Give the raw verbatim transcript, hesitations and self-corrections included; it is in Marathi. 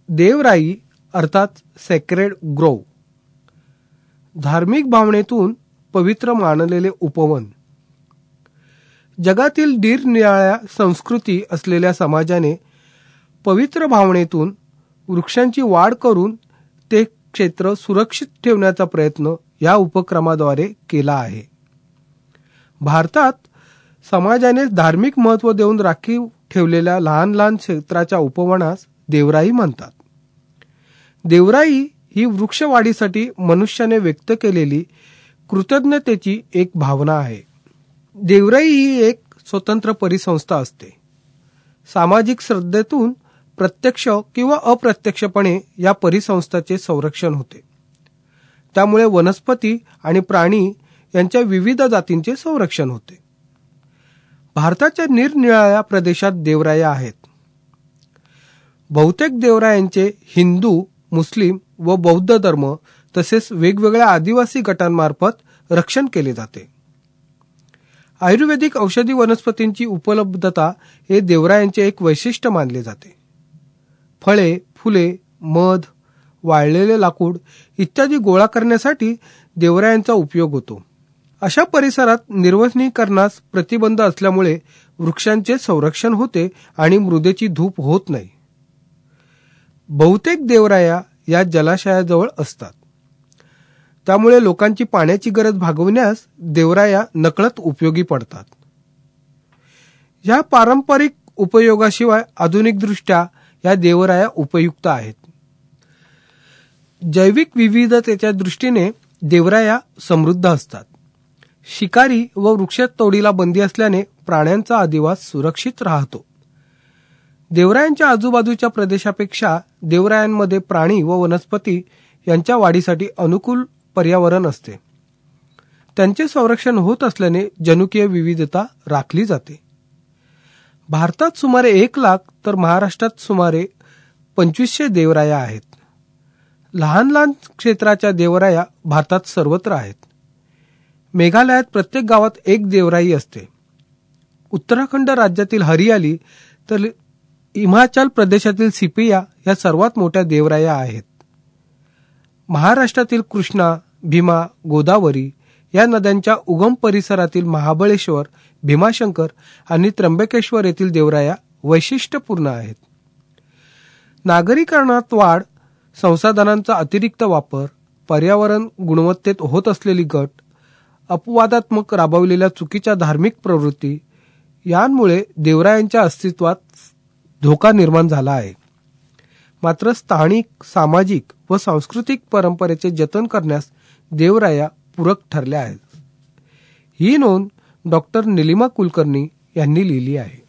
देवराई अर्थात सेक्रेड ग्रोव्ह, धार्मिक भावनेतून पवित्र मानलेले उपवन. जगातील निरनिराळ्या संस्कृती असलेल्या समाजाने पवित्र भावनेतून वृक्षांची वाढ करून ते क्षेत्र सुरक्षित ठेवण्याचा प्रयत्न या उपक्रमाद्वारे केला आहे. भारतात समाजाने धार्मिक महत्त्व देऊन राखीव ठेवलेल्या लहान लहान क्षेत्राच्या उपवनास देवराई म्हणतात. देवराई ही वृक्षवाढीसाठी मनुष्याने व्यक्त केलेली कृतज्ञतेची एक भावना आहे. देवराई ही एक स्वतंत्र परिसंस्था असते. सामाजिक श्रद्धेतून प्रत्यक्ष किंवा अप्रत्यक्षपणे या परिसंस्थेचे संरक्षण होते. त्यामुळे वनस्पती आणि प्राणी यांच्या विविध जातींचे संरक्षण होते. भारताच्या निरनिराळ्या प्रदेशात देवराया आहेत. बहुतेक देवरायांचे हिंदू, मुस्लिम व बौद्ध धर्म तसेच वेगवेगळ्या आदिवासी गटांमार्फत रक्षण केले जाते. आयुर्वेदिक औषधी वनस्पतींची उपलब्धता हे देवरायांचे एक वैशिष्ट्य मानले जाते. फळे, फुले, मध, वाळलेले लाकूड इत्यादी गोळा करण्यासाठी देवरायांचा उपयोग होतो. अशा परिसरात निर्वसनीकरणास प्रतिबंध असल्यामुळे वृक्षांचे संरक्षण होते आणि मृदेची धूप होत नाही. बहुतेक देवराया या जलाशयाजवळ असतात. त्यामुळे लोकांची पाण्याची गरज भागवण्यास देवराया नकळत उपयोगी पडतात. या पारंपरिक उपयोगाशिवाय आधुनिकदृष्ट्या या देवराया उपयुक्त आहेत. जैविक विविधतेच्या दृष्टीने देवराया समृद्ध असतात. शिकारी व वृक्षतोडीला बंदी असल्याने प्राण्यांचा अधिवास सुरक्षित राहतो. देवरायांच्या आजूबाजूच्या प्रदेशापेक्षा देवरायांमध्ये प्राणी व वनस्पती यांच्या वाढीसाठी अनुकूल पर्यावरण असते. त्यांचे संरक्षण होत असल्याने जनुकीय विविधता राखली जाते. भारतात सुमारे एक लाख तर महाराष्ट्रात सुमारे पंचवीसशे देवराया आहेत. लहान लहान क्षेत्राच्या देवराया भारतात सर्वत्र आहेत. मेघालयात प्रत्येक गावात एक देवराई असते. उत्तराखंड राज्यातील हरियाली तर हिमाचल प्रदेशातील सिपिया या सर्वात मोठ्या देवराया आहेत. महाराष्ट्रातील कृष्णा, भीमा, गोदावरी या नद्यांच्या उगम परिसरातील महाबळेश्वर, भीमाशंकर आणि त्र्यंबकेश्वर येथील देवराया वैशिष्ट्यपूर्ण आहेत. नागरीकरणात वाढ, संसाधनांचा अतिरिक्त वापर, पर्यावरण गुणवत्तेत होत असलेली घट, अपवादात्मक राबवलेल्या चुकीच्या धार्मिक प्रवृत्ती यांमुळे देवरायांच्या अस्तित्वात धोका निर्माण झाला आहे. मात्र स्थानिक, सामाजिक व सांस्कृतिक परंपरेचे जतन करण्यास देवराया पूरक ठरल्या आहेत. ही नोंद डॉक्टर निलिमा कुलकर्णी यांनी लिहिली आहे.